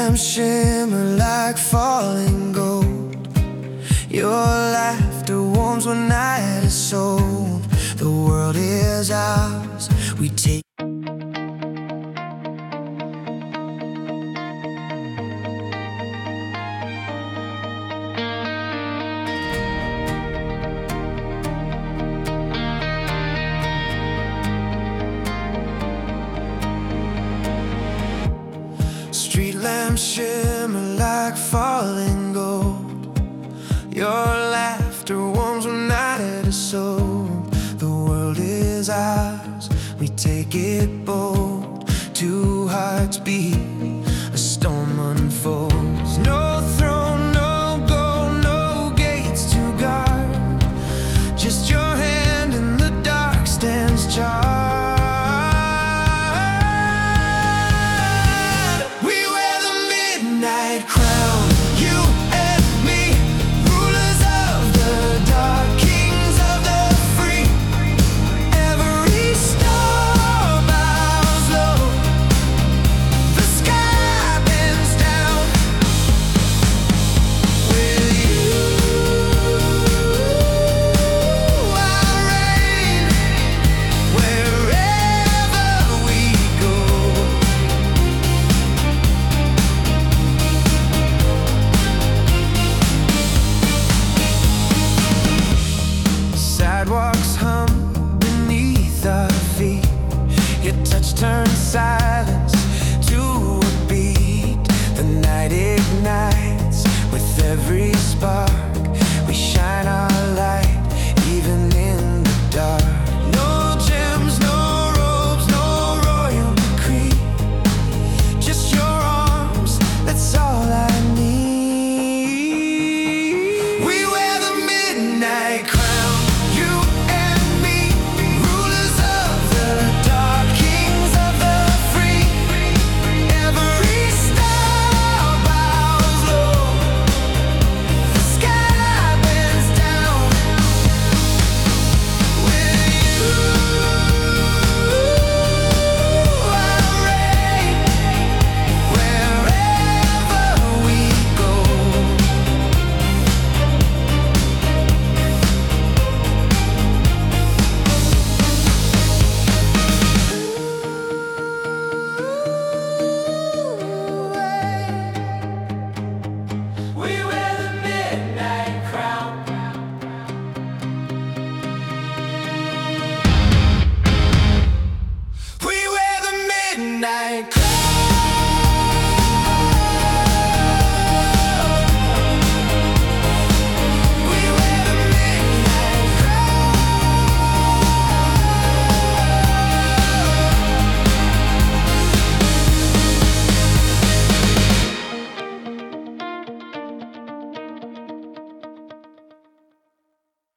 lamps shimmer like falling gold. Your laughter warms when night is sold. The world is ours, we take. Street lamps shimmer like falling gold. Your laughter warms when night is sold. The world is ours, we take it bold. Two hearts beat, a storm unfolds. No throne, no gold, no gates to guard. Just your hand in the dark stands charged. Crown, you and me, rulers of the dark, kings of the free. Every star bows low, the sky bends down. With you I reign, wherever we go. Sidewalks hum beneath our feet. Your touch turns silence to a beat. The night ignites with every spark. We shine our light even in the dark.